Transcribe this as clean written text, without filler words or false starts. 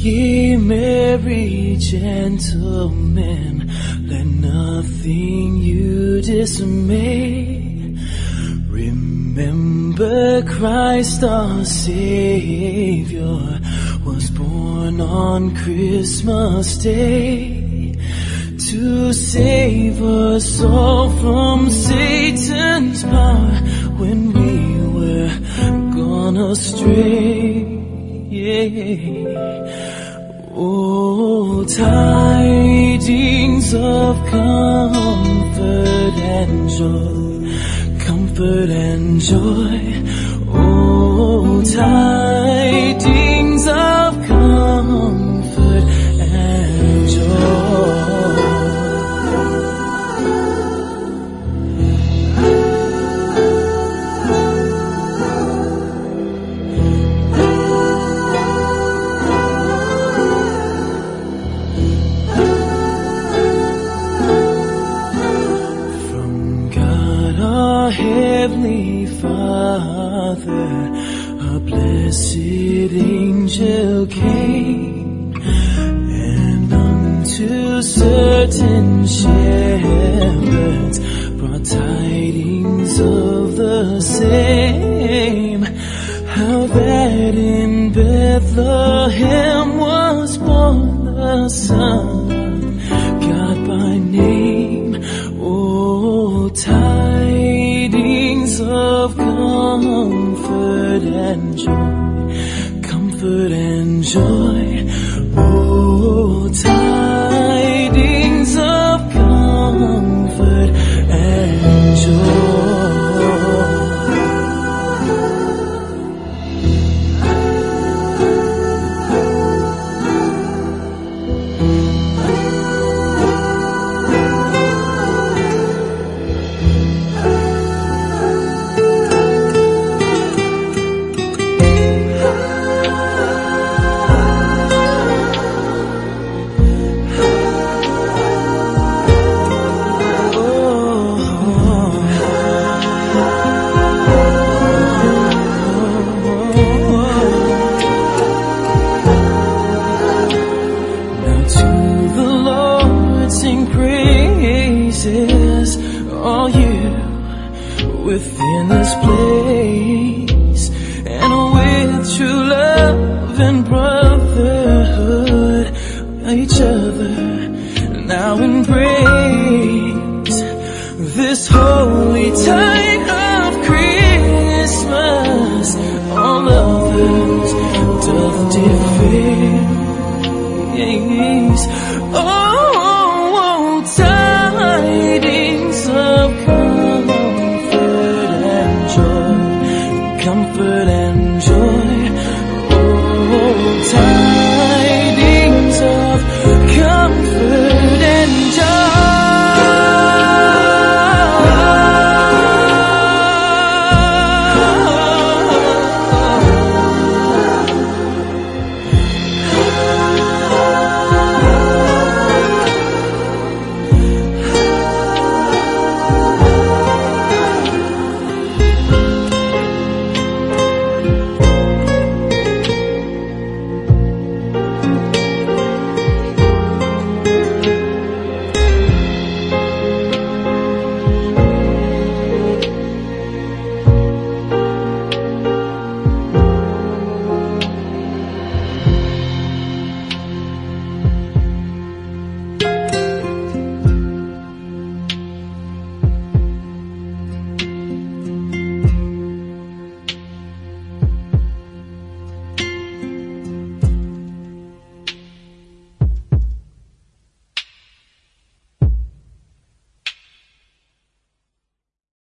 Ye merry gentlemen, let nothing you dismay. Remember Christ our Savior was born on Christmas Day to save us all from Satan's power when we were gone astray. Oh, tidings of comfort and joy, comfort and joy. Oh, tidings of comfort and joy. Heavenly Father, a blessed angel came, and unto certain shepherds brought tidings of the same, how that in Bethlehem was born the Son of God by name. Oh, tidings of comfort and joy, comfort and joy. Oh, tidings of comfort and joy. All you within this place, and with true love and brotherhood, each other now embrace this holy tide of Christmas. All others doth deface. Oh,